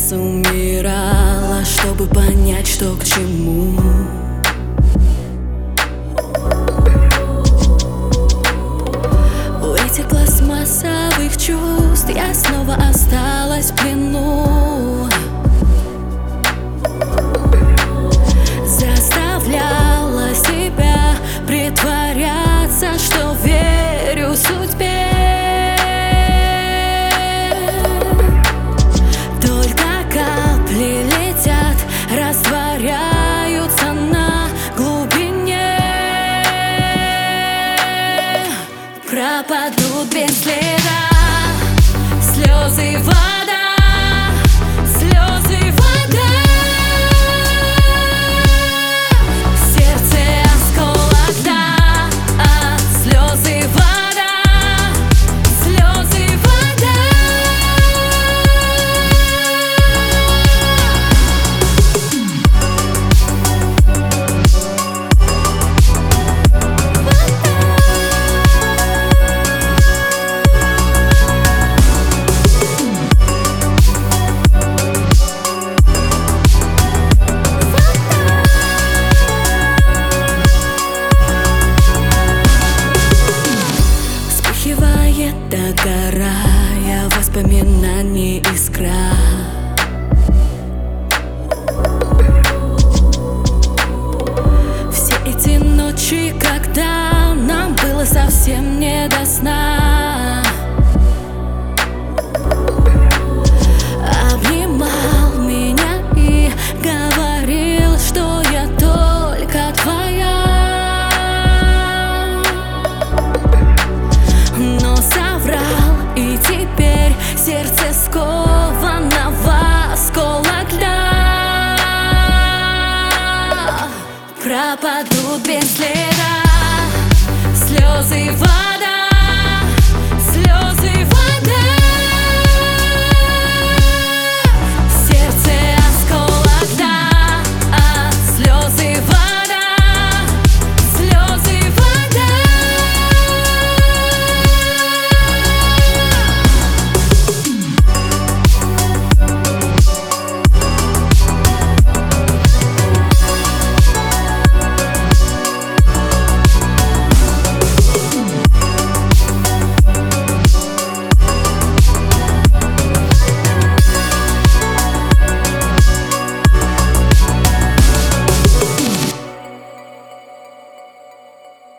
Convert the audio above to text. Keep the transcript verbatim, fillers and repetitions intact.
раз умирала, чтобы понять, что к чему. У этих пластмассовых чувств я снова осталась в плену. Заставляла себя притворяться, что верю судьбе. Только капли летят, растворяются на глубине. Пропадут без следа слезы, вода, слезы, вода. Сердце осколок, да, слезы, вода, слезы, вода. Догорая, воспоминаний искра. Все эти ночи, когда нам было совсем не до сна, обнимал меня и говорил, что я только твоя. Но соврал, и теперь сердце сковано в осколок льда. Пропадут без следа слезы, вода.